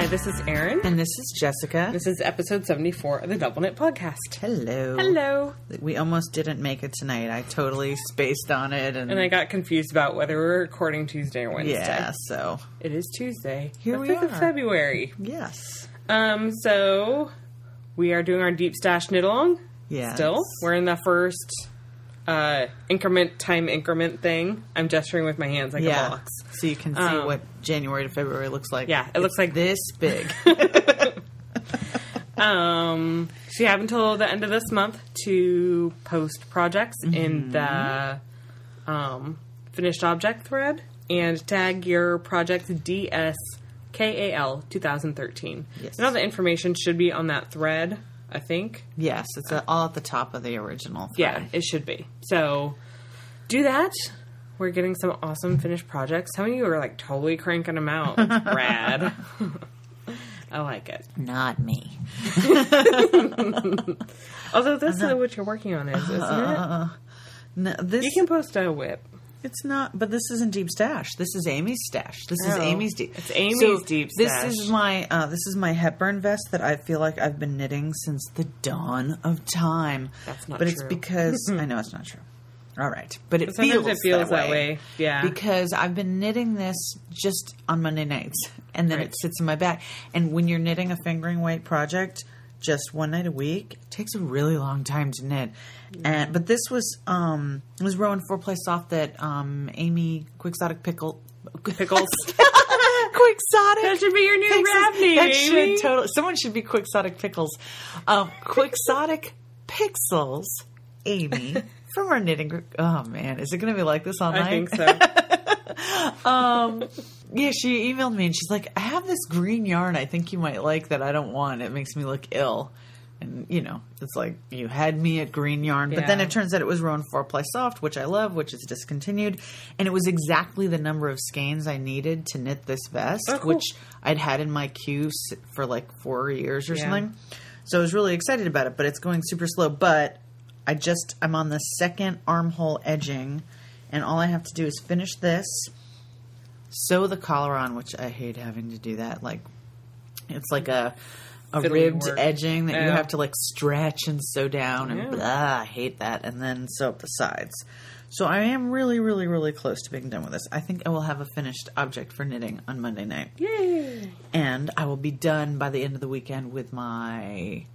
Hi, this is Erin. And this is Jessica. This is episode 74 of the Double Knit Podcast. Hello. Hello. We almost didn't make it tonight. I totally spaced on it. And I got confused about whether we were recording Tuesday or Wednesday. Yeah, so. It is Tuesday. Here we 5th are. of February. Yes. So, we are doing our Deep Stash Knit Along. Yes. Still. We're in the first time increment thing. I'm gesturing with my hands like a box. So you can see what January to February looks like. Yeah, it looks like this big. So you have until the end of this month to post projects in the finished object thread and tag your project DSKAL 2013. Yes. And all the information should be on that thread, I think. Yes, it's all at the top of the original thread. Yeah, it should be. So do that. We're getting some awesome finished projects. Some of you are like totally cranking them out. It's rad. I like it. Not me. Although that's not what you're working on, isn't it? No, this You can post a whip. It's not, but this isn't Deep Stash. This is Amy's stash. This is Amy's deep. It's Amy's Deep Stash. This is my Hepburn vest that I feel like I've been knitting since the dawn of time. That's not but true. It's because I know it's not true. All right, but it Sometimes feels that way. Yeah, because I've been knitting this just on Monday nights, and then it sits in my bag. And when you're knitting a fingering weight project, just one night a week, it takes a really long time to knit. But this was it was Rowan 4-ply soft that Amy Quixotic Pickles. Quixotic. That should be your new rap name, Amy. Someone should be Quixotic Pickles. Quixotic Pixels, Amy, from our knitting group. Oh man, is it going to be like this all night? I think so. Yeah, she emailed me and she's like, I have this green yarn I think you might like that I don't want. It makes me look ill. And, it's like, you had me at green yarn. But then it turns out it was Rowan 4-ply soft, which I love, which is discontinued. And it was exactly the number of skeins I needed to knit this vest, which I'd had in my queue for like 4 years or something. So I was really excited about it, but it's going super slow. But I'm on the second armhole edging, and all I have to do is finish this, sew the collar on, which I hate having to do that. Like, it's like a ribbed edging that you have to like stretch and sew down, and blah, I hate that. And then sew up the sides. So I am really, really, really close to being done with this. I think I will have a finished object for knitting on Monday night. Yay! And I will be done by the end of the weekend with my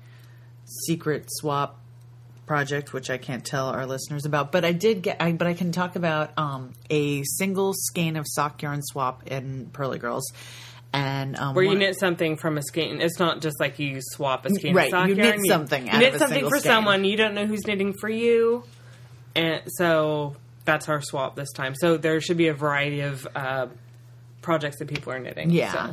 secret swap project, which I can't tell our listeners about, but I can talk about a single skein of sock yarn swap in Pearly Girls, and where you knit something from a skein. It's not just like you swap a skein of sock yarn. You knit something. You knit something for someone. You don't know who's knitting for you, and so that's our swap this time. So there should be a variety of projects that people are knitting. Yeah.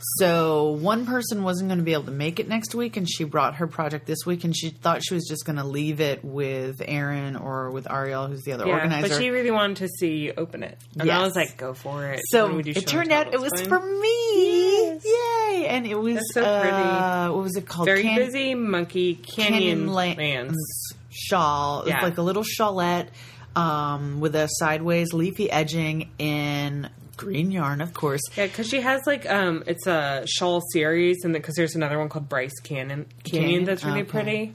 So one person wasn't going to be able to make it next week, and she brought her project this week, and she thought she was just going to leave it with Erin or with Ariel, who's the other organizer. But she really wanted to see you open it. And I was like, go for it. So it turned out it was for me. Yes. Yay. And it was That's so pretty. What was it called? Very Busy Monkey Canyon Lands shawl. It's like a little shawlette with a sideways leafy edging in green yarn, of course. Yeah, because she has like it's a shawl series, and because there's another one called Bryce Canyon that's really pretty.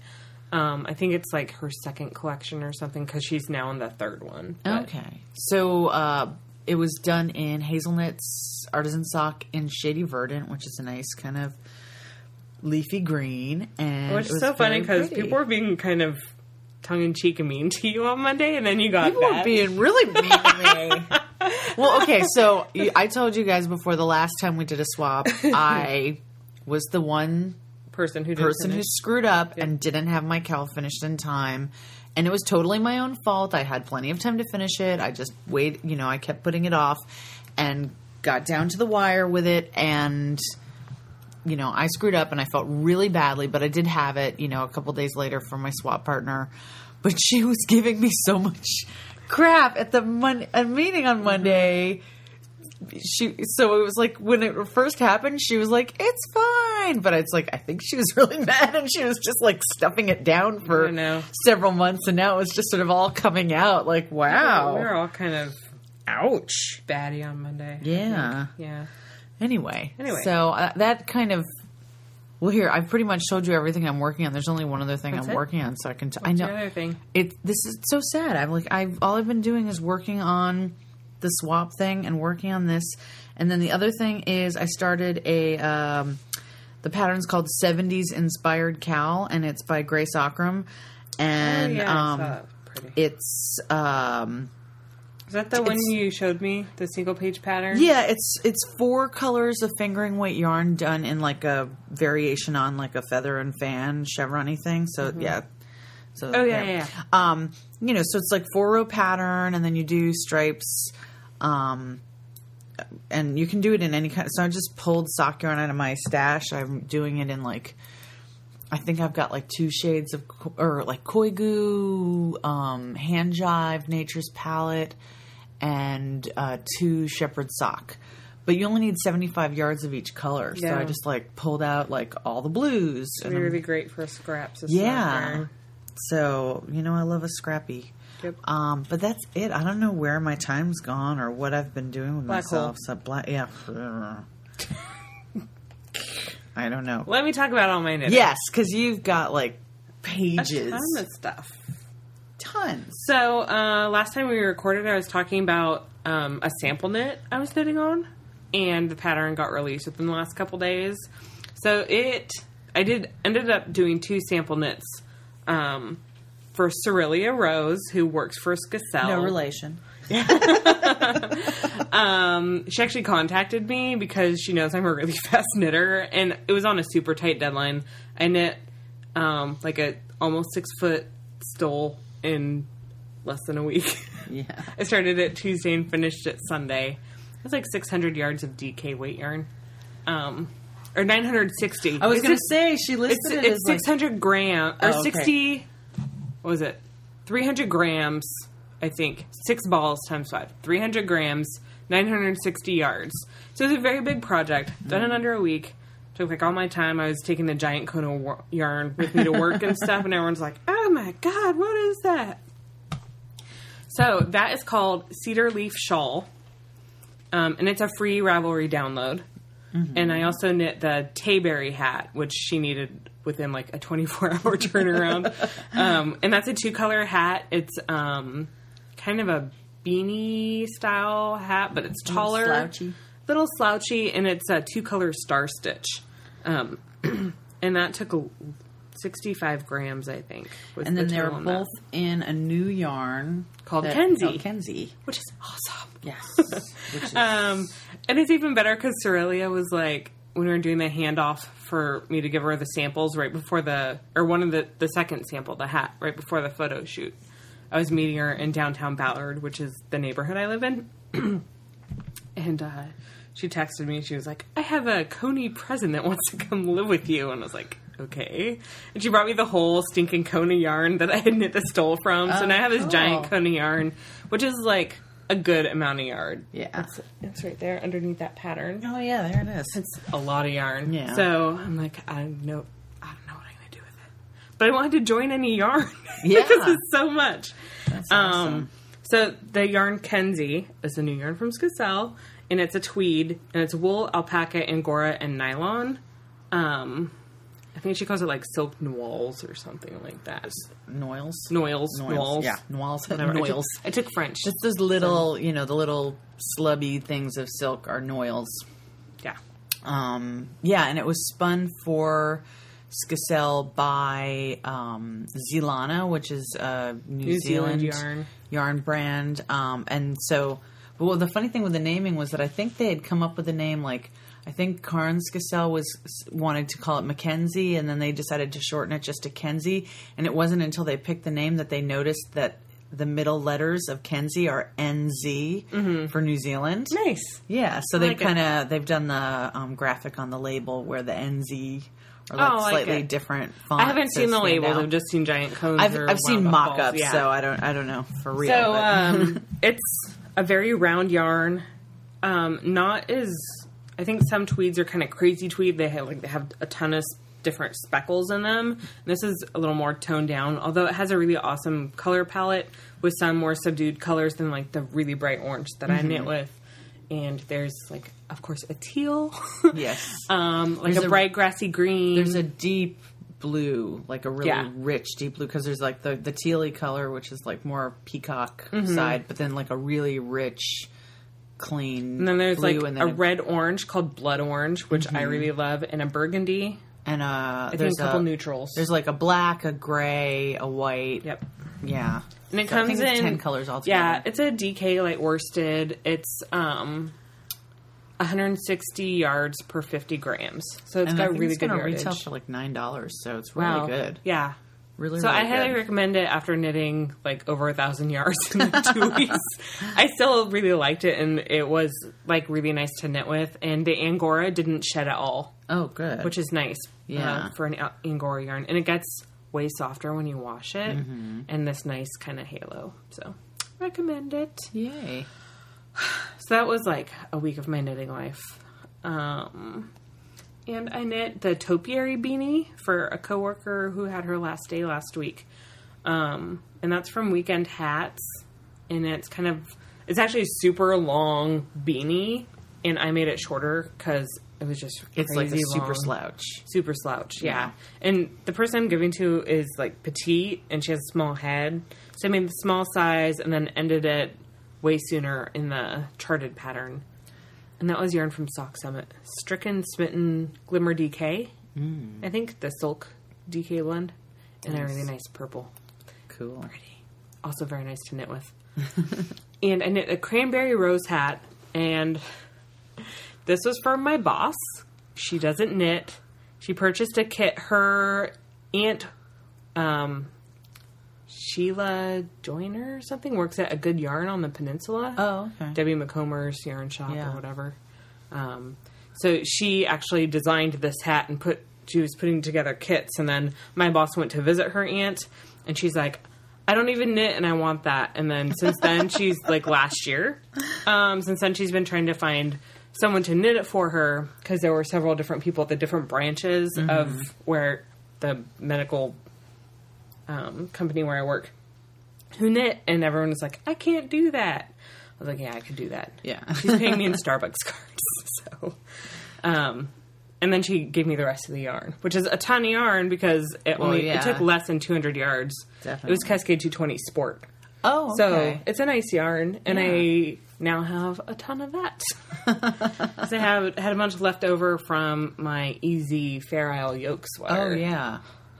I think it's like her second collection or something, because she's now on the third one. But. Okay, so it was done in Hazelnut's Artisan Sock in Shady Verdant, which is a nice kind of leafy green, and which is so funny because people were being kind of tongue-in-cheek and mean to you on Monday, and then you got people were being really mean to me. Well, okay, so I told you guys before the last time we did a swap, I was the one person who screwed up and didn't have my cowl finished in time. And it was totally my own fault. I had plenty of time to finish it. I just I kept putting it off and got down to the wire with it. And, I screwed up and I felt really badly, but I did have it, a couple days later from my swap partner. But she was giving me so much crap at the meeting on Monday. So it was like when it first happened, she was like, "It's fine," but it's like I think she was really mad, and she was just like stuffing it down for several months, and now it was just sort of all coming out. Like, wow, we were all kind of ouch, batty on Monday. Yeah, yeah. Anyway. So that kind of... Well, here, I've pretty much showed you everything I'm working on. There's only one other thing I'm working on, so I can... I know. The other thing? This is so sad. All I've been doing is working on the swap thing and working on this. And then the other thing is I started the pattern's called 70s Inspired Cowl, and it's by Grace Ockram. And I saw that. Pretty. It's... Is that the one you showed me? The single page pattern? Yeah, it's 4 colors of fingering weight yarn done in like a variation on like a feather and fan chevron-y thing. So yeah. So yeah. So it's like 4-row pattern, and then you do stripes, and you can do it in any kind. So I just pulled sock yarn out of my stash. I'm doing it in like, I think I've got like 2 shades of Koigu, Hand Jive, Nature's Palette, and 2 shepherd sock. But you only need 75 yards of each color. So I just like pulled out like all the blues. It'd be really great for scraps. Yeah. So, I love a scrappy. Yep. But that's it. I don't know where my time's gone or what I've been doing with myself. Hole. So yeah. I don't know. Let me talk about all my knitting. Yes, because you've got like pages. A ton of stuff. Tons. So last time we recorded, I was talking about a sample knit I was knitting on, and the pattern got released within the last couple days. So ended up doing 2 sample knits for Cerelia Rose, who works for Skacel. No relation. She actually contacted me because she knows I'm a really fast knitter, and it was on a super tight deadline. I knit like a almost 6-foot stole in less than a week. Yeah. I started it Tuesday and finished it Sunday. It was like 600 yards of DK weight yarn. Or 960. I was going to say, she listed it as 600 grams, or okay. 60, what was it? 300 grams, I think. 6 balls times 5. 300 grams, 960 yards. So it was a very big project. Done in under a week. Took like all my time. I was taking the giant cone of yarn with me to work and stuff, and everyone's like, oh my god, what is that? So that is called Cedar Leaf Shawl. And it's a free Ravelry download. Mm-hmm. And I also knit the Tayberry hat, which she needed within like a 24-hour turnaround. And that's a 2-color hat. It's kind of a beanie style hat, but it's taller. Little slouchy, and it's a 2-color star stitch. And that took 65 grams, I think. And then they were both in a new yarn called Kenzie. Kenzie. Which is awesome. Yes. And it's even better because Cerelia was like, when we were doing the handoff for me to give her the samples right before the second sample, the hat, right before the photo shoot. I was meeting her in downtown Ballard, which is the neighborhood I live in. And she texted me. She was like, I have a Coney present that wants to come live with you. And I was like, okay. And she brought me the whole stinking Coney yarn that I had knit the stole from. So now I have this giant Coney yarn, which is like a good amount of yarn. Yeah. It's right there underneath that pattern. Oh, yeah, there it is. It's a lot of yarn. Yeah. So I'm like, I don't know what I'm going to do with it. But I wanted to join any yarn. Yeah. Because it's so much. That's awesome. So the yarn Kenzie is a new yarn from Skacel, and it's a tweed, and it's wool, alpaca, angora, and nylon. I think she calls it like silk noils or something like that. Noils. Yeah, noils. Whatever. Noils. I took French. Just those little, the little slubby things of silk are noils. Yeah. Yeah, and it was spun for Skacel by Zelana, which is a New Zealand yarn brand. And so, well, the funny thing with the naming was that I think they had come up with a name like, I think Karen Skacel wanted to call it Mackenzie, and then they decided to shorten it just to Kenzie. And it wasn't until they picked the name that they noticed that the middle letters of Kenzie are NZ for New Zealand. Nice. Yeah, so they've done the graphic on the label where the NZ are like slightly different fonts. I haven't seen the labels. I've just seen giant cones. I've seen mock-ups, so I don't know for real. So it's a very round yarn. Not as, I think some tweeds are kind of crazy tweed. They have a ton of different speckles in them. This is a little more toned down, although it has a really awesome color palette with some more subdued colors than like the really bright orange that I knit with. and there's like, of course, a teal. Yes. Like a bright grassy green. There's a deep blue, like a really rich deep blue, because there's like the tealy color, which is like more peacock side, but then like a really rich, clean and then there's blue, like and then a red orange called blood orange, which I really love, and a burgundy. And there's a couple neutrals. There's like a black, a gray, a white. Yep. Yeah. And it comes in 10 colors altogether. Yeah, it's a DK light worsted. It's 160 yards per 50 grams. So it's got really good yardage. It's going to retail for like $9, so it's really good. Yeah. Really, so really I highly recommend it after knitting like over 1,000 yards in like 2 weeks. I still really liked it, and it was like really nice to knit with. And the Angora didn't shed at all. Oh, good. Which is nice for an Angora yarn. And it gets way softer when you wash it, and this nice kind of halo. So recommend it. Yay. So that was like a week of my knitting life. And I knit the topiary beanie for a coworker who had her last day last week. And that's from Weekend Hats. And it's actually a super long beanie. And I made it shorter because it was just crazy It's like a super long. slouch. Super slouch, yeah. And the person I'm giving to is like petite, and she has a small head. So I made the small size and then ended it way sooner in the charted pattern. And that was yarn from Sock Summit. Stricken Smitten Glimmer DK. I think the Silk DK blend. And a really nice purple. Cool. Pretty. Also very nice to knit with. And I knit a cranberry rose hat. And this was from my boss. She doesn't knit. She purchased a kit. Her aunt, Sheila Joyner or something, works at A Good Yarn on the Peninsula. Oh, okay. Debbie McComer's yarn shop or whatever. So she actually designed this hat and she was putting together kits, and then my boss went to visit her aunt, and she's like, I don't even knit and I want that. And then since then, she's like last year, since then she's been trying to find someone to knit it for her, because there were several different people at the different branches of where the medical company where I work who knit, and everyone was like, I can't do that. I was like, yeah, I could do that. Yeah. She's paying me in Starbucks cards. So, and then she gave me the rest of the yarn, which is a ton of yarn because it took less than 200 yards. Definitely. It was Cascade 220 Sport. Oh, okay. So it's a nice yarn, and I now have a ton of that. So I had a bunch left over from my Easy Fair Isle yoke sweater. Oh, yeah.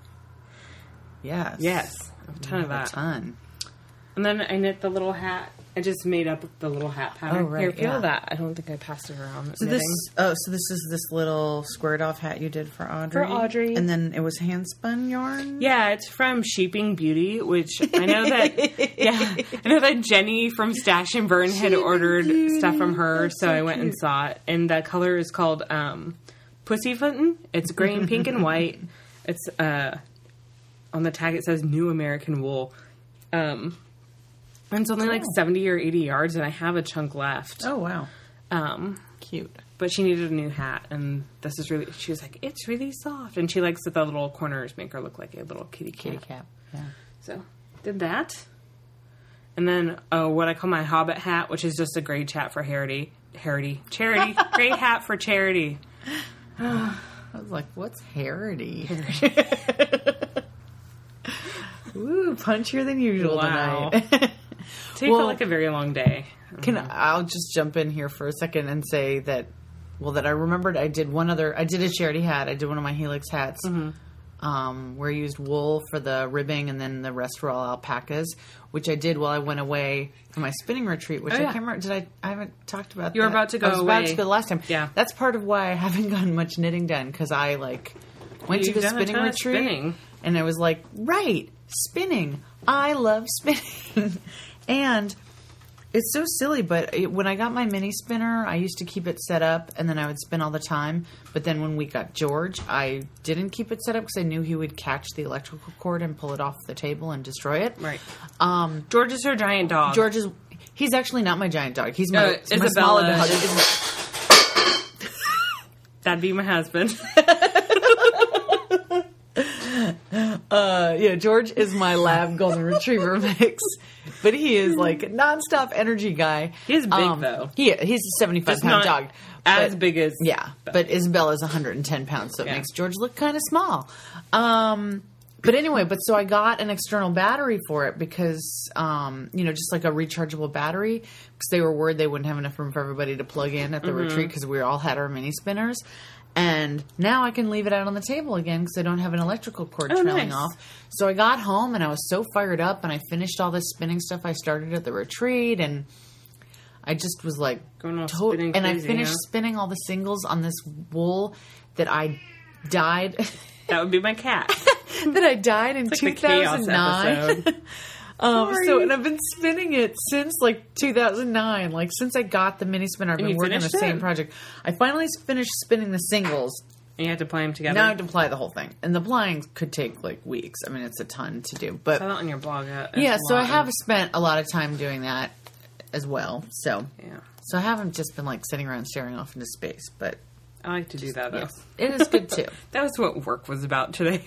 Yes. A ton of that. A ton. And then I knit the little hat. I just made up the little hat pattern. Oh, right. Here, feel that. I don't think I passed it around. So this is this little squared off hat you did for Audrey. For Audrey. And then it was hand spun yarn? Yeah, it's from Sheeping Beauty, which I know that Jenny from Stash and Burn had ordered stuff from her, so I went and saw it. And the color is called Pussyfootin'. It's gray and pink and white. It's on the tag it says New American Wool. And it's only like 70 or 80 yards, and I have a chunk left. Oh, wow. Cute. But she needed a new hat, and she was like, it's really soft. And she likes that the little corners make her look like a little kitty cap. Yeah. So, did that. And then, what I call my Hobbit hat, which is just a gray hat for charity. Gray hat for charity. I was like, what's Harity? Ooh, punchier than usual tonight. Today felt like a very long day. I'll just jump in here for a second and say that I remembered I did a charity hat. I did one of my Helix hats where I used wool for the ribbing, and then the rest were all alpacas, which I did while I went away for my spinning retreat, which I can't remember. I haven't talked about that. You were about to go away. I was about to go the last time. Yeah. That's part of why I haven't gotten much knitting done, because I went to the spinning retreat and I was like, right, spinning. I love spinning. And it's so silly, but when I got my mini spinner, I used to keep it set up, and then I would spin all the time. But then when we got George, I didn't keep it set up because I knew he would catch the electrical cord and pull it off the table and destroy it. Right. George is her giant dog. He's actually not my giant dog. He's my Isabella. smaller dog. That'd be my husband. George is my lab golden retriever mix, but he is like a nonstop energy guy. He's big though. He's a 75-pound dog. As big as but Isabella's 110 pounds, so it makes George look kind of small. But anyway, so I got an external battery for it because, just like a rechargeable battery, because they were worried they wouldn't have enough room for everybody to plug in at the retreat because we all had our mini spinners. And now I can leave it out on the table again because I don't have an electrical cord trailing off. So I got home and I was so fired up and I finished all this spinning stuff I started at the retreat and I just was like, spinning and crazy, I finished spinning all the singles on this wool that I dyed. That would be my cat. That I died in 2009. And I've been spinning it since like 2009. Like since I got the mini spinner, I've been working on the same project. I finally finished spinning the singles. And you have to ply them together? Now I have to ply the whole thing. And the plying could take like weeks. I mean, it's a ton to do. But I saw that on your blog. So I have spent a lot of time doing that as well. So I haven't just been like sitting around staring off into space, but I like to do that, though. Yes, it is good, too. That was what work was about today.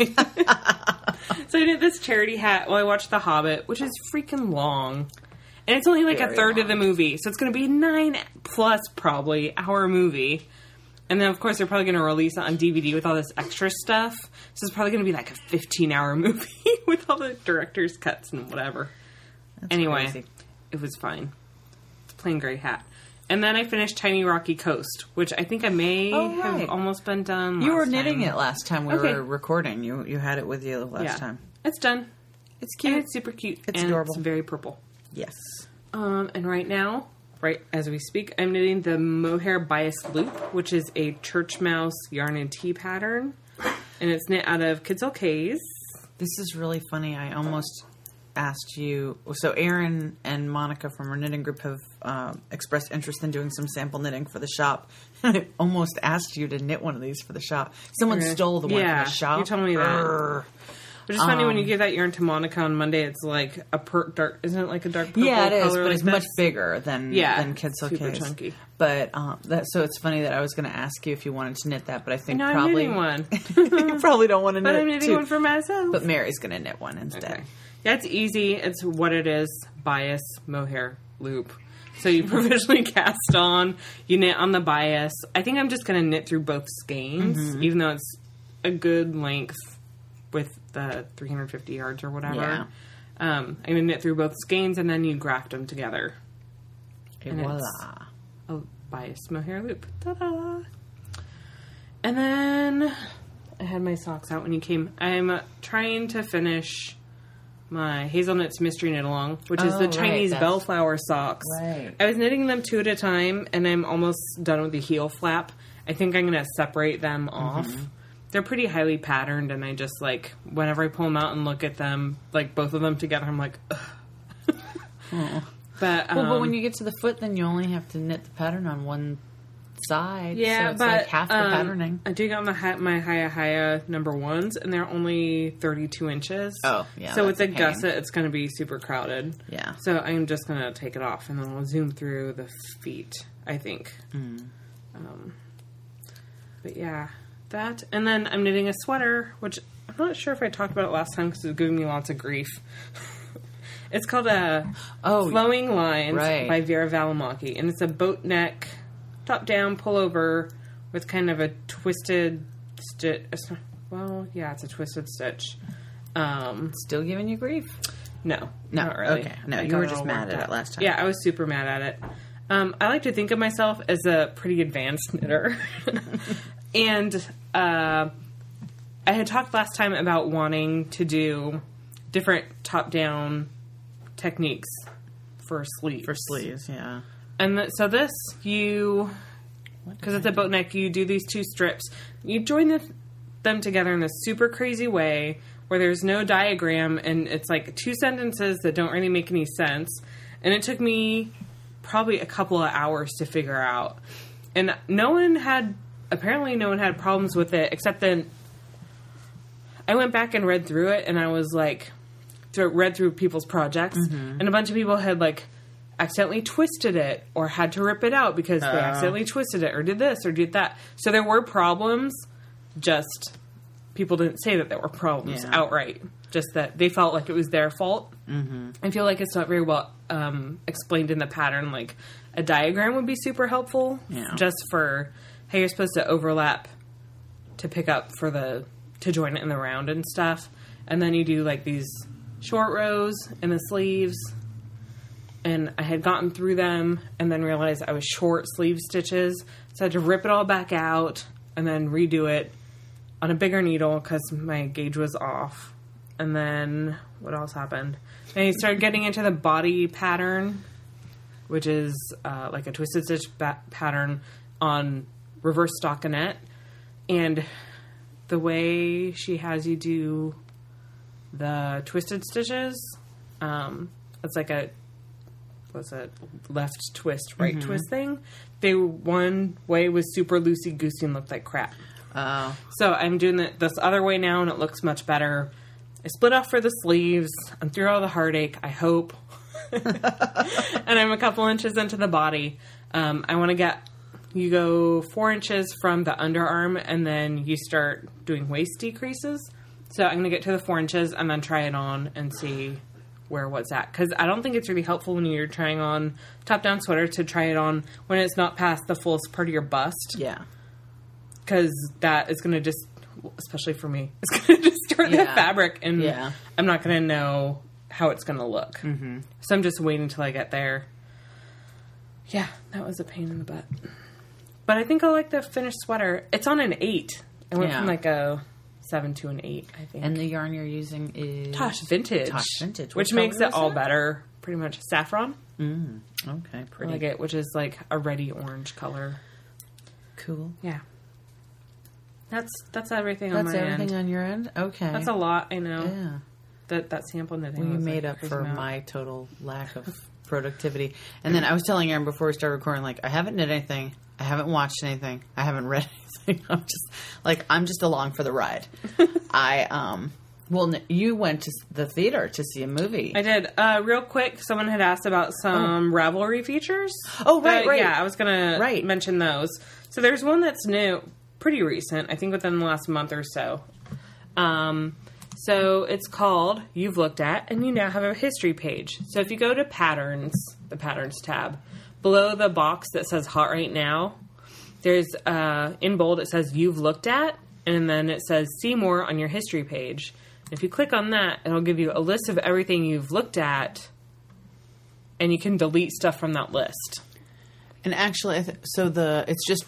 So I did this charity hat while I watched The Hobbit, which is freaking long. And it's only like a third of the movie. So it's going to be 9+ probably hour movie. And then, of course, they're probably going to release it on DVD with all this extra stuff. So it's probably going to be like a 15-hour movie with all the director's cuts and whatever. That's crazy. It was fine. It's a plain gray hat. And then I finished Tiny Rocky Coast, which I think I may have almost been done last You were knitting it last time we were recording. You had it with you last time. It's done. It's cute. And it's super cute. It's adorable. It's very purple. Yes. And right now, right as we speak, I'm knitting the Mohair Bias Loop, which is a church mouse yarn and tee pattern. And it's knit out of Kidzell K's. This is really funny. I almost asked you. So Erin and Monica from our knitting group have expressed interest in doing some sample knitting for the shop. I almost asked you to knit one of these for the shop. Someone stole the one from the shop. You told me that. Which is funny when you give that yarn to Monica on Monday. It's like a dark. Isn't it like a dark purple? Yeah, it is, color but it's much bigger than Kidzell super K's. Chunky. But so it's funny that I was going to ask you if you wanted to knit that, but I think I'm probably knitting one. You probably don't want to knit. But I'm knitting one for myself. But Mary's going to knit one instead. Okay. Yeah, it's easy. It's what it is. Bias mohair loop. So you provisionally cast on. You knit on the bias. I think I'm just going to knit through both skeins, even though it's a good length with the 350 yards or whatever. Yeah. I'm going to knit through both skeins and then you graft them together. And voila. A bias mohair loop. Ta-da! And then I had my socks out when you came. I'm trying to finish my Hazelnuts Mystery Knit Along, which is the Chinese bellflower socks. Right. I was knitting them 2 at a time, and I'm almost done with the heel flap. I think I'm going to separate them off. They're pretty highly patterned, and I just, like, whenever I pull them out and look at them, like, both of them together, I'm like, ugh. But when you get to the foot, then you only have to knit the pattern on one side. Yeah, so it's but like half the patterning. I do got my Haya number 1s, and they're only 32 inches. Oh, yeah. So with the gusset, it's going to be super crowded. Yeah. So I'm just going to take it off, and then I'll zoom through the feet, I think. But yeah, that. And then I'm knitting a sweater, which I'm not sure if I talked about it last time because it was giving me lots of grief. It's called Flowing Lines by Vera Valimaki, and it's a boat neck, top-down pullover with kind of a twisted stitch. Well, yeah, it's a twisted stitch. Still giving you grief? No, not really. Okay. No, you were just mad at it last time. Yeah, I was super mad at it. I like to think of myself as a pretty advanced knitter. And I had talked last time about wanting to do different top-down techniques for sleeves. For sleeves, yeah. And so this, because it's a boat neck, you do these 2 strips. You join them together in this super crazy way where there's no diagram, and it's like 2 sentences that don't really make any sense. And it took me probably a couple of hours to figure out. And apparently no one had problems with it, except then I went back and read through it, and I was like, read through people's projects, and a bunch of people had like accidentally twisted it or had to rip it out because they accidentally twisted it or did this or did that. So there were problems, just people didn't say that there were problems Yeah. outright. Just that they felt like it was their fault. Mm-hmm. I feel like it's not very well explained in the pattern. Like, a diagram would be super helpful. Yeah. Just for how you're supposed to overlap to pick up to join it in the round and stuff. And then you do, like, these short rows in the sleeves. And I had gotten through them and then realized I was short sleeve stitches. So I had to rip it all back out and then redo it on a bigger needle because my gauge was off. And then what else happened? And I started getting into the body pattern, which is like a twisted stitch pattern on reverse stockinette. And the way she has you do the twisted stitches, it's like a left twist, right twist thing. One way was super loosey-goosey and looked like crap. Oh. So I'm doing this other way now, and it looks much better. I split off for the sleeves. I'm through all the heartache, I hope. And I'm a couple inches into the body. I want to you go 4 inches from the underarm, and then you start doing waist decreases. So I'm going to get to the 4 inches and then try it on and see what's at. Because I don't think it's really helpful when you're trying on top-down sweater to try it on when it's not past the fullest part of your bust. Yeah. Because that is going to just, especially for me, it's going to distort the fabric, and I'm not going to know how it's going to look. Mm-hmm. So I'm just waiting until I get there. Yeah, that was a pain in the butt. But I think I like the finished sweater. It's on an 8. I went from like a 7 to an 8, I think. And the yarn you're using is Tosh Vintage. Which makes it all better. Pretty much saffron. Okay, pretty. I like it, which is like a reddy orange color. Cool. Yeah. That's everything on my end. That's everything on your end? Okay. That's a lot, I know. Yeah. That sample knitting Well, you was made like up for amount. my total lack of productivity. And then I was telling Erin before we started recording, like, I haven't knit anything. I haven't watched anything. I haven't read anything. I'm just along for the ride. You went to the theater to see a movie. I did. Real quick, someone had asked about some Ravelry features. Oh, right. Yeah, I was going to mention those. So there's one that's new, pretty recent, I think within the last month or so. So it's called You've Looked At, and you now have a history page. So if you go to Patterns, the Patterns tab, below the box that says Hot Right Now, there's, in bold, it says You've Looked At, and then it says See More on your history page. If you click on that, it'll give you a list of everything you've looked at, and you can delete stuff from that list. And actually, it's just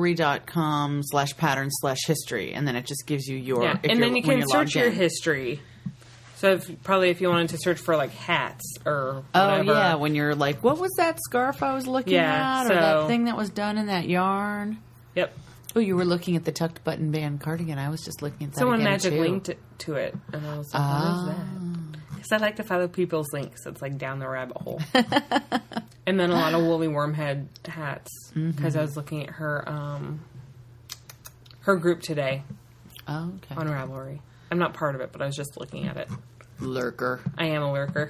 Ravelry.com/pattern/history, and then it just gives you your... Yeah, and then you can search your history. So if you wanted to search for, like, hats or whatever. Oh, yeah, when you're like, what was that scarf I was looking at? Or that thing that was done in that yarn? Yep. Oh, you were looking at the tucked button band cardigan. I was just looking at that Someone again, magic too. linked to it, and I was like, what is that? Because I like to follow people's links. It's like down the rabbit hole. And then a lot of woolly wormhead hats, because I was looking at her group today on Ravelry. I'm not part of it, but I was just looking at it. Lurker. I am a lurker.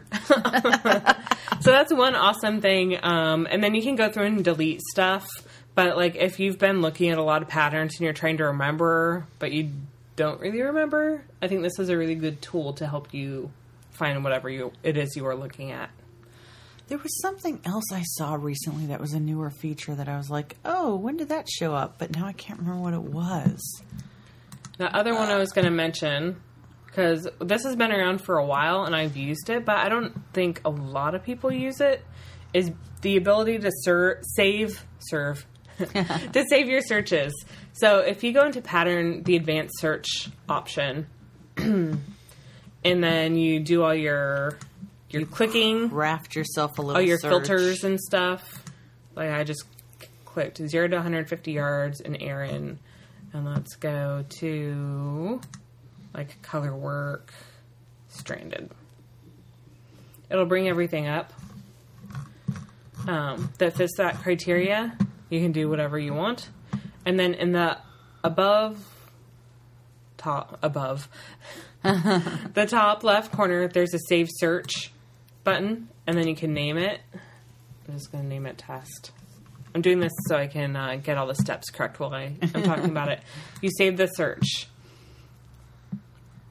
So that's one awesome thing. And then you can go through and delete stuff. But, like, if you've been looking at a lot of patterns and you're trying to remember, but you don't really remember, I think this is a really good tool to help you find whatever it is you are looking at. There was something else I saw recently that was a newer feature that I was like, oh, when did that show up? But now I can't remember what it was. The other one I was going to mention, because this has been around for a while and I've used it, but I don't think a lot of people use it, is the ability to save your searches. So if you go into Pattern, the advanced search option, and then you do all your clicking, craft yourself a little all your search. filters and stuff. Like I just clicked 0 to 150 yards in Erin, and let's go to like color work, stranded. It'll bring everything up that fits that criteria. You can do whatever you want. And then in the the top left corner, there's a save search button, and then you can name it. I'm just going to name it test. I'm doing this so I can get all the steps correct while I'm talking about it. You save the search.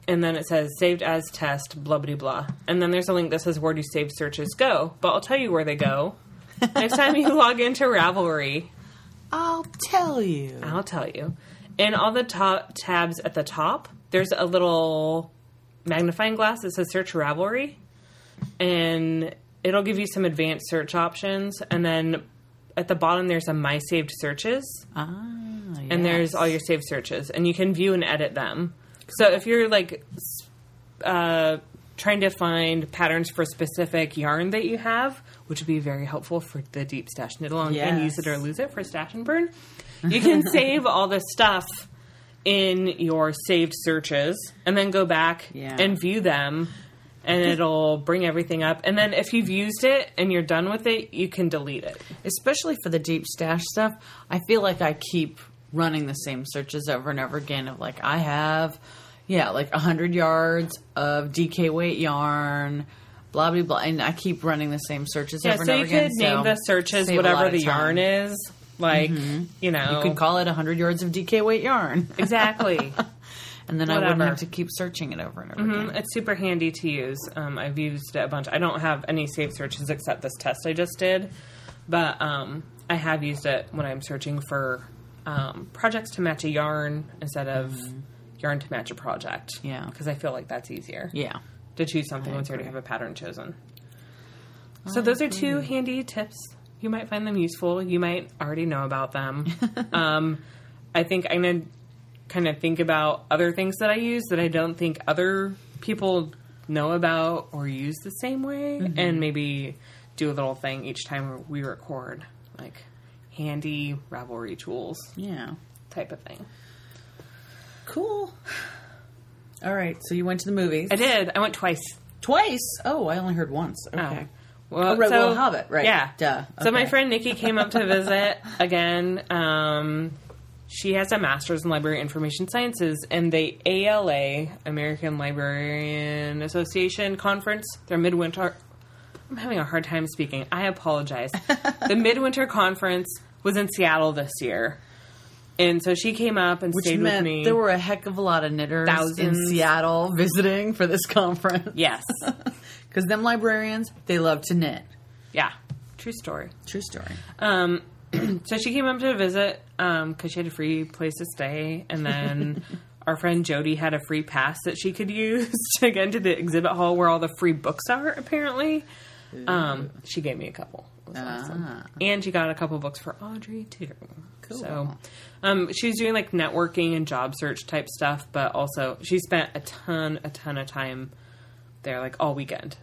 and then it says saved as test, blah, blah, blah. And then there's a link that says where do saved searches go? But I'll tell you where they go. Next time you log into Ravelry. I'll tell you. In all the top tabs at the top, there's a little magnifying glass that says search Ravelry. And it'll give you some advanced search options. And then at the bottom, there's a My Saved Searches. Yes. And there's all your saved searches. And you can view and edit them. So if you're, like, trying to find patterns for a specific yarn that you have, which would be very helpful for the Deep Stash Knit Along and Use It or Lose It for Stash and Burn, you can save all this stuff in your saved searches and then go back and view them, and it'll bring everything up. And then if you've used it and you're done with it, you can delete it. Especially for the Deep Stash stuff, I feel like I keep running the same searches over and over again of, like, I have, like 100 yards of DK weight yarn, blah, blah, blah. And I keep running the same searches over and over again. So you could name the searches whatever the yarn is. Like, you know. You could call it 100 yards of DK weight yarn. Exactly. And then I wouldn't have to keep searching it over and over again. It's super handy to use. I've used it a bunch. I don't have any saved searches except this test I just did. But I have used it when I'm searching for projects to match a yarn instead of yarn to match a project. Yeah. Because I feel like that's easier. Yeah. To choose something once you already have a pattern chosen. So those are 2 handy tips. You might find them useful. You might already know about them. I think I'm going to kind of think about other things that I use that I don't think other people know about or use the same way, and maybe do a little thing each time we record, like handy Ravelry tools. Yeah. Type of thing. Cool. All right, so you went to the movies. I did. I went twice. Twice? Oh, I only heard once. Okay. Well, well, Hobbit, right? Yeah. Duh. Okay. So my friend Nikki came up to visit again. She has a master's in library information sciences, and the ALA, American Librarian Association conference, their midwinter. I'm having a hard time speaking. I apologize. The midwinter conference was in Seattle this year. And so she came up and stayed with me. There were a heck of a lot of knitters in Seattle visiting for this conference. Yes. Because them librarians, they love to knit. Yeah. True story. True story. So she came up to visit because she had a free place to stay. And then our friend Jody had a free pass that she could use to get into the exhibit hall where all the free books are, apparently. She gave me a couple. It was awesome. And she got a couple books for Audrey, too. Cool. So she was doing, like, networking and job search type stuff, but also she spent a ton of time there, like, all weekend.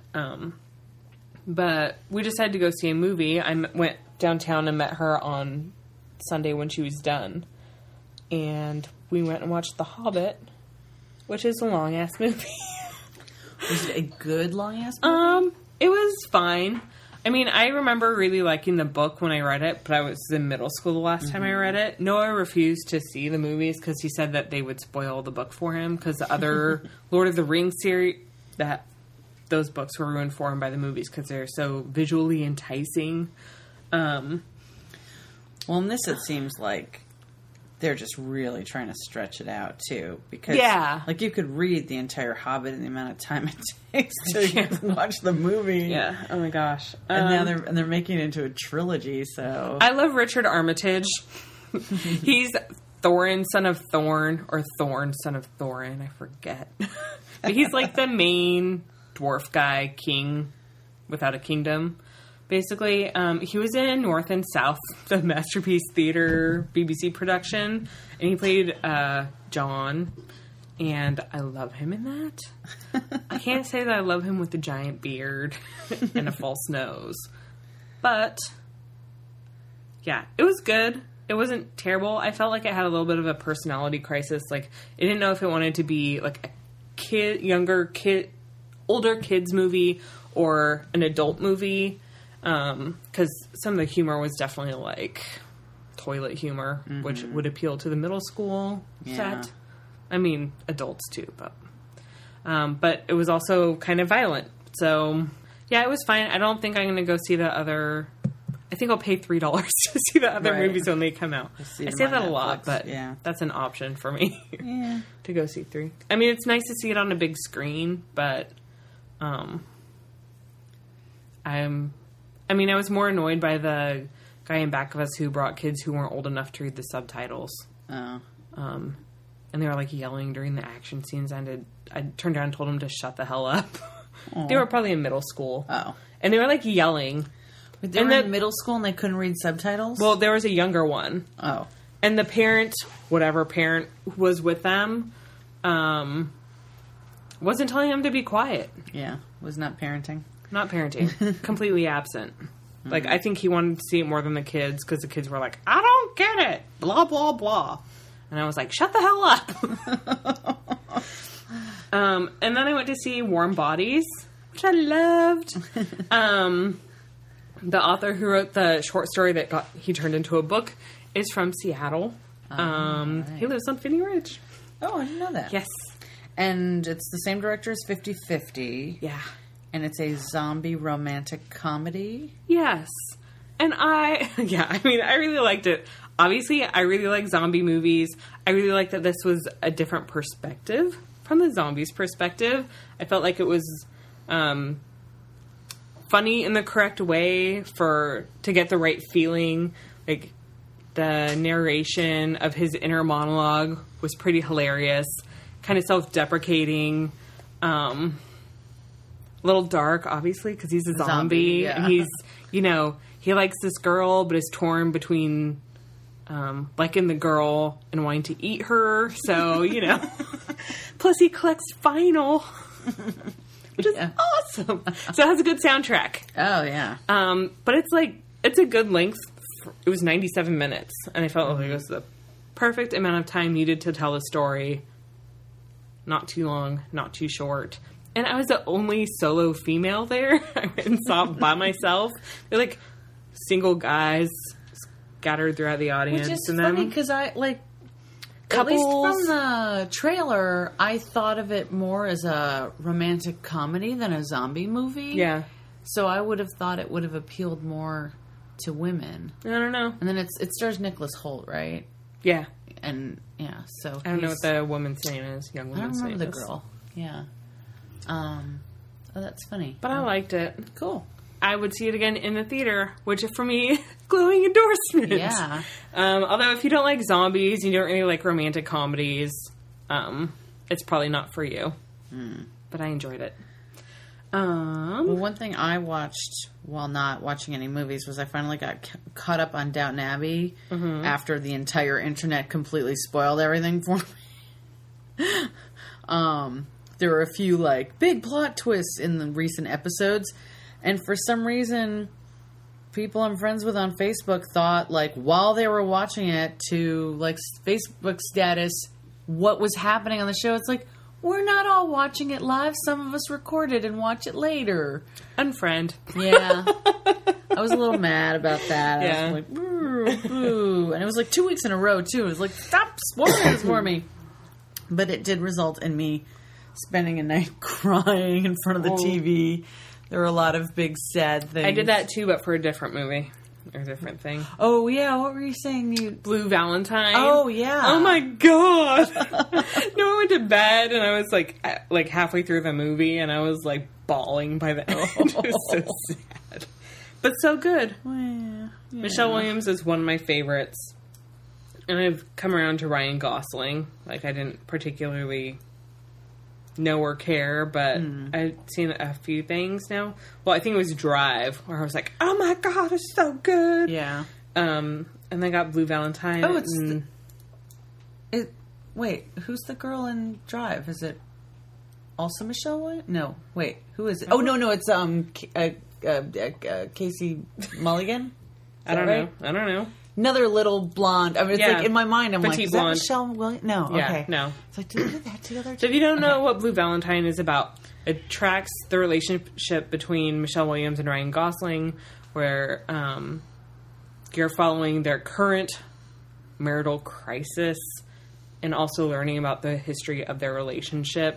But we decided to go see a movie. I went downtown and met her on Sunday when she was done. And we went and watched The Hobbit, which is a long-ass movie. Was it a good long-ass movie? It was fine. I mean, I remember really liking the book when I read it, but I was in middle school the last time I read it. Noah refused to see the movies because he said that they would spoil the book for him because the other Lord of the Rings series, those books were ruined for him by the movies because they're so visually enticing. Well, in this it seems like they're just really trying to stretch it out, too. Because, like, you could read the entire Hobbit in the amount of time it takes to watch the movie. Yeah. Oh, my gosh. And now they're making it into a trilogy, so... I love Richard Armitage. He's Thorin, son of Thorn, or Thorn, son of Thorin. I forget. But he's, like, the main dwarf guy, king without a kingdom. Basically, he was in North and South, the Masterpiece Theater BBC production, and he played John, and I love him in that. I can't say that I love him with the giant beard and a false nose, but yeah, it was good. It wasn't terrible. I felt like it had a little bit of a personality crisis. Like, I didn't know if it wanted to be like a older kids movie or an adult movie. Because some of the humor was definitely like toilet humor, which would appeal to the middle school set. I mean, adults too, but it was also kind of violent. So yeah, it was fine. I don't think I'm going to go see the other I think I'll pay $3 to see the other Right. movies when they come out. I see them say on that a lot, Netflix, but yeah. that's an option for me Yeah. to go see 3. I mean, it's nice to see it on a big screen, but I was more annoyed by the guy in back of us who brought kids who weren't old enough to read the subtitles. Oh. And they were like yelling during the action scenes, and I turned around and told them to shut the hell up. They were probably in middle school. Oh. And they were like yelling. But they were in middle school and they couldn't read subtitles? Well, there was a younger one. Oh. And the parent, whatever parent was with them, wasn't telling them to be quiet. Yeah. Was not parenting. Not parenting. Completely absent. Like, I think he wanted to see it more than the kids, because the kids were like, I don't get it. Blah, blah, blah. And I was like, shut the hell up. And then I went to see Warm Bodies, which I loved. The author who wrote the short story that he turned into a book is from Seattle. Right. He lives on Finney Ridge. Oh, I didn't know that. Yes. And it's the same director as 50/50. Yeah. And it's a zombie romantic comedy. Yes. And I really liked it. Obviously, I really like zombie movies. I really like that this was a different perspective from the zombies' perspective. I felt like it was funny in the correct way to get the right feeling. Like, the narration of his inner monologue was pretty hilarious. Kind of self-deprecating. A little dark, obviously, because he's a zombie. Yeah. And he's, he likes this girl, but is torn between liking the girl and wanting to eat her. So, Plus he collects vinyl, which is awesome. So it has a good soundtrack. Oh, yeah. But it's a good length. It was 97 minutes, and I felt like it was the perfect amount of time needed to tell the story. Not too long, not too short. And I was the only solo female there. I went and saw it by myself. They're like single guys scattered throughout the audience. Which is and funny because at least from the trailer, I thought of it more as a romantic comedy than a zombie movie. Yeah. So I would have thought it would have appealed more to women. I don't know. And then it stars Nicholas Hoult, right? Yeah. And so I don't know what the woman's name is. Young woman's name. I don't remember the girl. Yeah. Oh, that's funny. But I liked it. Cool. I would see it again in the theater, which for me, glowing endorsement. Yeah. Although if you don't like zombies, you don't really like romantic comedies, it's probably not for you. But I enjoyed it. Well, one thing I watched while not watching any movies was I finally got caught up on Downton Abbey after the entire internet completely spoiled everything for me. There were a few big plot twists in the recent episodes, and for some reason, people I'm friends with on Facebook thought while they were watching it to Facebook status what was happening on the show. It's we're not all watching it live. Some of us recorded and watch it later. Unfriend. Yeah. I was a little mad about that. Yeah. I was boo, boo. And it was 2 weeks in a row, too. It was stop spoiling this for me. But it did result in me spending a night crying in front of the TV. There were a lot of big, sad things. I did that, too, but for a different movie. Or a different thing. Oh, yeah. What were you saying? Blue Valentine. Oh, yeah. Oh, my God. I went to bed, and I was, halfway through the movie, and I was, bawling by the end. It was so sad. But so good. Well, yeah. Michelle Williams is one of my favorites. And I've come around to Ryan Gosling. I didn't particularly know or care, but I've seen a few things now. Well, I think it was Drive, where I was like, oh my God, it's so good. Yeah. And then got Blue Valentine. Oh, wait, who's the girl in Drive? Is it also Michelle Williams? No, wait, who is it? Oh, no, it's Casey Mulligan? I don't know. Another little blonde. I mean, it's in my mind, I'm Petite is blonde. that Michelle Williams? No, Yeah, okay. no. So did we do that together? So if you don't know what Blue Valentine is about, it tracks the relationship between Michelle Williams and Ryan Gosling, where you're following their current marital crisis and also learning about the history of their relationship.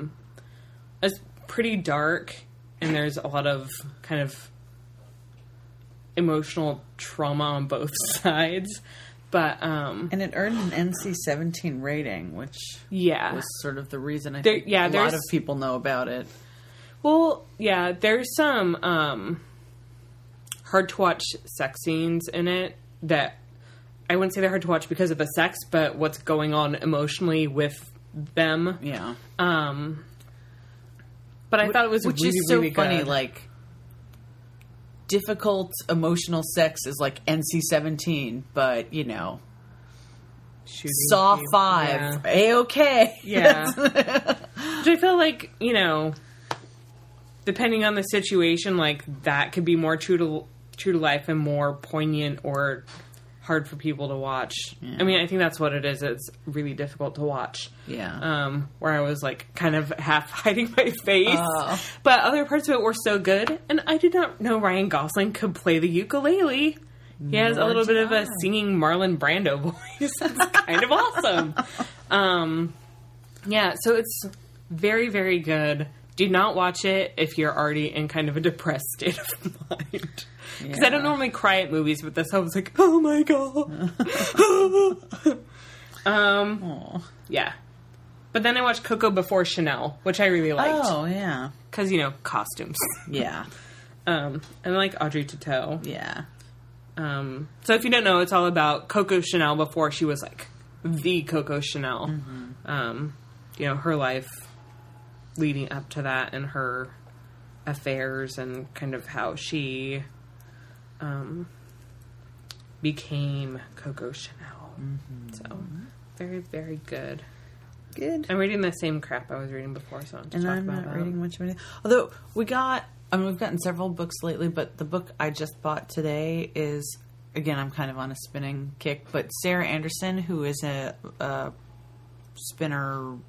It's pretty dark, and there's a lot of kind of emotional trauma on both sides. But and it earned an NC-17 rating, which was sort of the reason I think a lot of people know about it. Well, yeah, there's some hard to watch sex scenes in it that I wouldn't say they're hard to watch because of the sex, but what's going on emotionally with them. Yeah. But I thought it was really, really good. Funny, like, difficult emotional sex is like NC-17, but, you know, Saw 5, A-okay. Yeah. Which I feel like, you know, depending on the situation, like, that could be more true to life and more poignant or hard for people to watch. Yeah. I mean, I think that's what it is. It's really difficult to watch. Yeah. Where I was like kind of half hiding my face. But other parts of it were so good. And I did not know Ryan Gosling could play the ukulele. He has a little bit of a singing Marlon Brando voice. It's kind of awesome. Yeah, so it's very, very good. Do not watch it if you're already in kind of a depressed state of mind. Because I don't normally cry at movies, but this I was like, oh my god. Yeah. But then I watched Coco Before Chanel, which I really liked. Oh, yeah. Because, you know, costumes. Yeah. And I like Audrey Tautou. Yeah. So if you don't know, it's all about Coco Chanel before she was like the Coco Chanel. Mm-hmm. You know, her life leading up to that and her affairs and kind of how she became Coco Chanel. Mm-hmm. So, very, very good. Good. I'm reading the same crap I was reading before, so I'm not reading much of anything. Although, we've gotten several books lately, but the book I just bought today is, again, I'm kind of on a spinning kick, but Sarah Anderson, who is a spinner,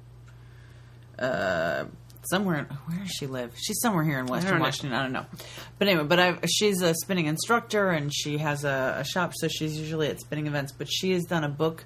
somewhere, where does she live? She's somewhere here in Western Washington. I don't know. But anyway, she's a spinning instructor and she has a shop, so she's usually at spinning events. But she has done a book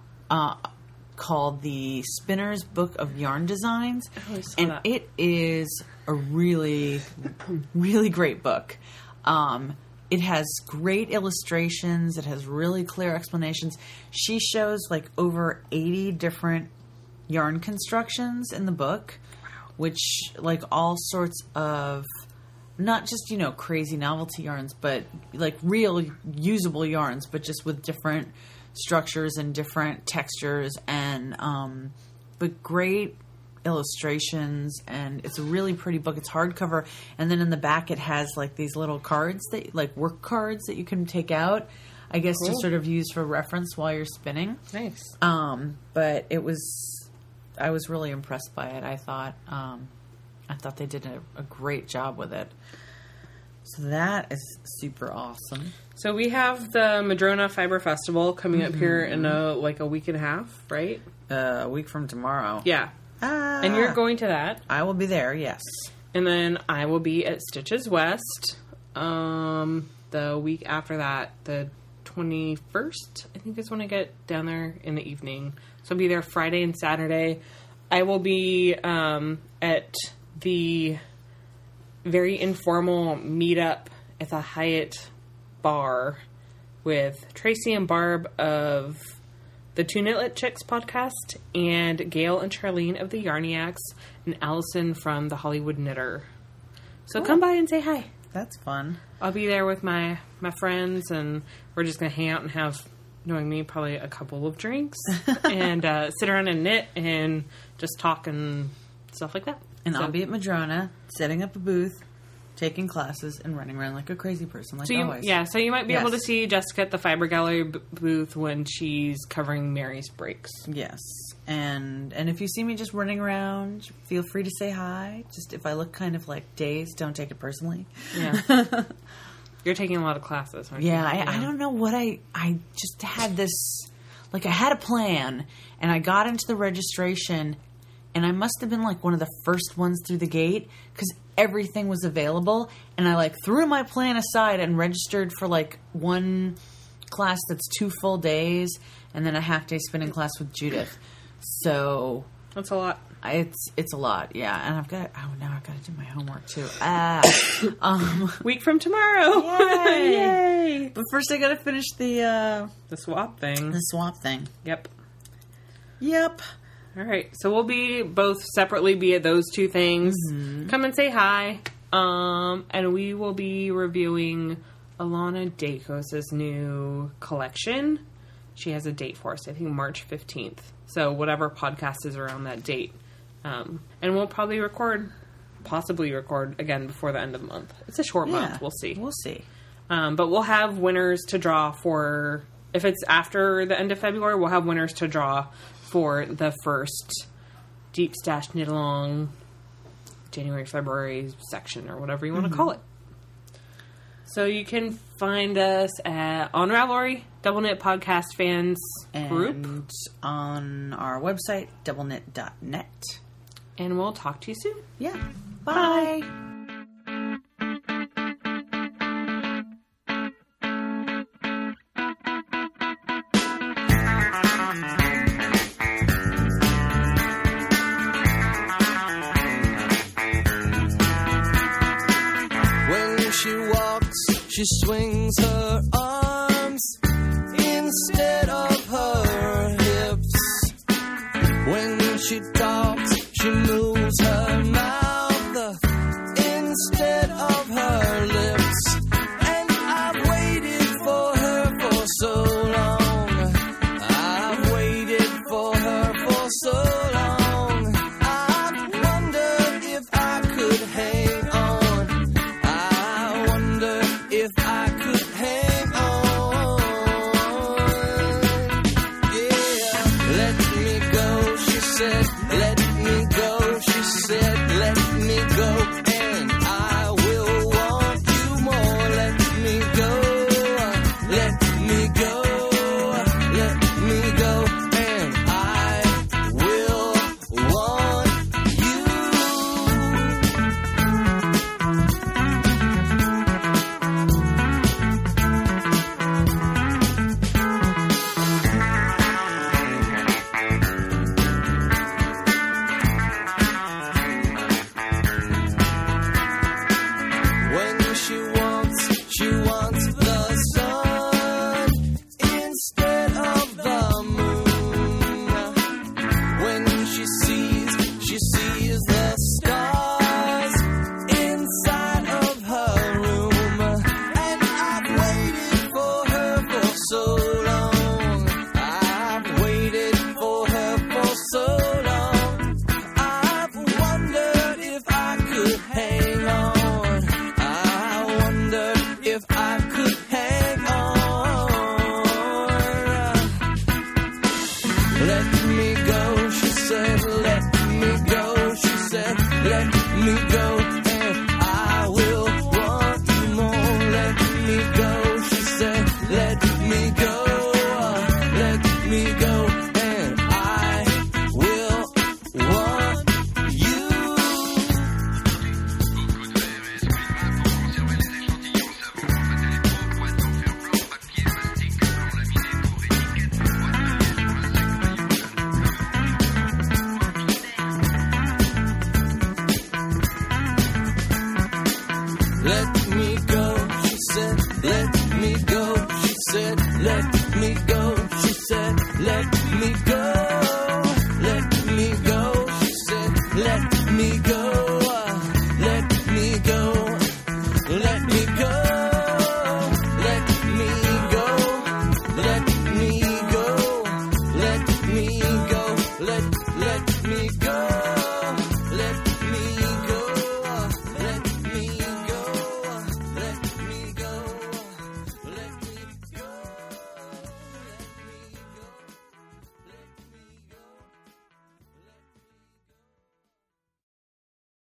called The Spinner's Book of Yarn Designs. Oh, I saw and that. It is a really, really great book. It has great illustrations. It has really clear explanations. She shows like over 80 different yarn constructions in the book, which like all sorts of not just, you know, crazy novelty yarns, but like real usable yarns, but just with different structures and different textures and but great illustrations, and it's a really pretty book. It's hardcover, and then in the back it has like these little cards that like work cards that you can take out, I guess, to sort of use for reference while you're spinning. Nice. But I was really impressed by it. I thought they did a great job with it. So that is super awesome. So we have the Madrona Fiber Festival coming up here in a week and a half, right? A week from tomorrow. Yeah. And you're going to that. I will be there, yes. And then I will be at Stitches West the week after that, the 21st, I think is when I get down there in the evening. So I'll be there Friday and Saturday. I will be at the very informal meetup at the Hyatt bar with Tracy and Barb of the Two Knitlet Chicks podcast and Gail and Charlene of the Yarniacs and Allison from the Hollywood Knitter. So come by and say hi. That's fun. I'll be there with my friends, and we're just going to hang out and have, knowing me, probably a couple of drinks and sit around and knit and just talk and stuff like that. And I'll be at Madrona, setting up a booth, taking classes, and running around like a crazy person, like always. Yeah, so you might be able to see Jessica at the Fiber Gallery booth when she's covering Mary's breaks. Yes. And if you see me just running around, feel free to say hi. Just if I look kind of like dazed, don't take it personally. Yeah. You're taking a lot of classes, aren't you? Yeah, I don't know what I just had this, like I had a plan, and I got into the registration, and I must have been like one of the first ones through the gate, because everything was available, and I like threw my plan aside and registered for like one class that's 2 full days, and then a half day spinning class with Judith. So that's a lot. It's a lot, yeah. And now I've got to do my homework too. Week from tomorrow. Yay! But first I got to finish the swap thing. The swap thing. Yep. All right. So we'll be both separately be at those two things. Mm-hmm. Come and say hi. And we will be reviewing Alana Dacos' new collection. She has a date for us, I think March 15th. So whatever podcast is around that date. And we'll probably possibly record again before the end of the month. It's a short month. We'll see. But we'll have winners to draw for, if it's after the end of February, we'll have winners to draw for the first Deep Stash Knit Along January, February section or whatever you want to call it. So you can find us on Ravelry, Double Knit Podcast Fans Group. And on our website, doubleknit.net. And we'll talk to you soon. Yeah. Bye. When she walks, she swings her arms instead of her hips. When she talks, she moves her mouth instead of her lips. And I've waited for her for so long. I've waited for her for so long. I've wondered if I could hang on. I wonder if I could hang on. Yeah, let me go, she said. Let me go, she said. Let me go, and I will want you more. Let me go, let me go, let me go, and I will want you. When she wants the sun instead of the moon. When she sees the stars inside of her room. And I've waited for her for so long. I've waited for her for so long. I've wondered if I could hang on. I wonder if I could hang on. Let me go, she said. Let me go, she said. Let me go, and I will want you more. Let me go, she said. Let me go. Let me go, and I will want you. Let me go, she said. Let me go, she said. Let